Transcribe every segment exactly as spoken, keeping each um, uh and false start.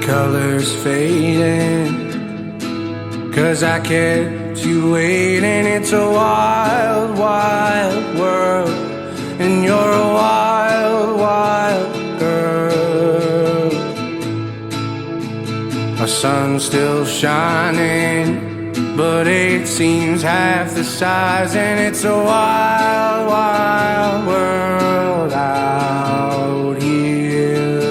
colors fading, 'cause I kept you waiting. It's a wild, wild world, and you're a wild, wild girl. Our sun's still shining, but it seems half the size, and it's a wild, wild world out here.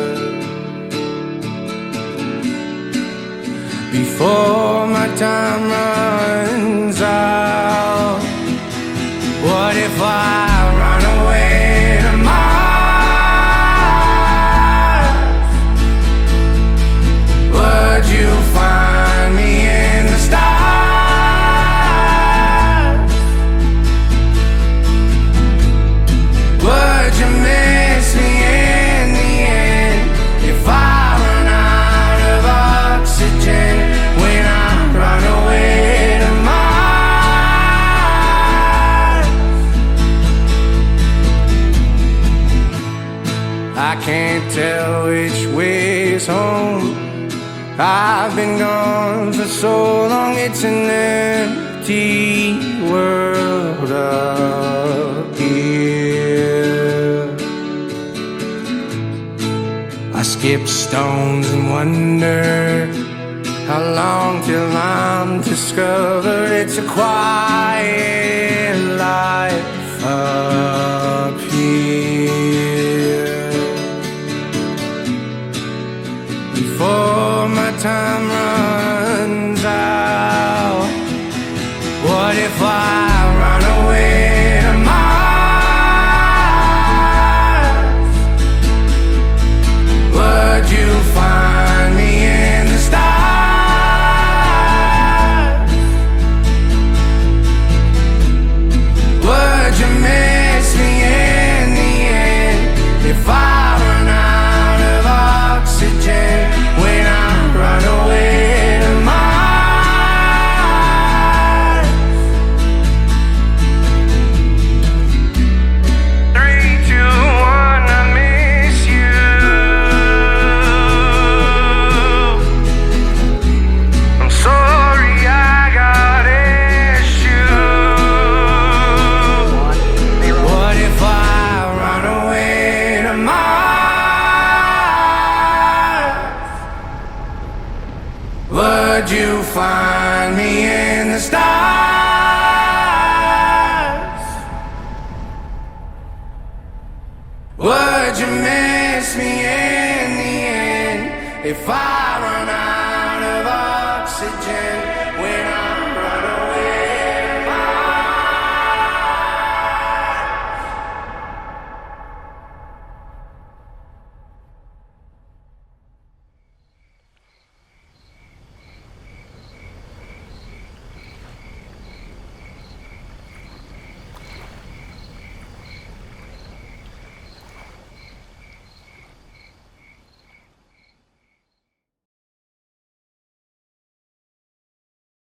Before my time runs out, what if I run away to Mars? Would you find me in the stars? Would you miss me in the end if I run out of oxygen when I run away to Mars? I can't tell which way's home. I've been gone for so long, it's an empty world up here. I skip stones and wonder how long till I'm discovered. It's a quiet life up here. Before my time runs out, what if I run away to Mars? Would you find me in the stars? Would you miss me in the end if I run out of oxygen when I run away to Mars? Three, two, one, I miss you. I'm sorry I got issues. What if I run away to Mars? Would you find me in the stars? Would you miss me in the end if I run out of oxygen?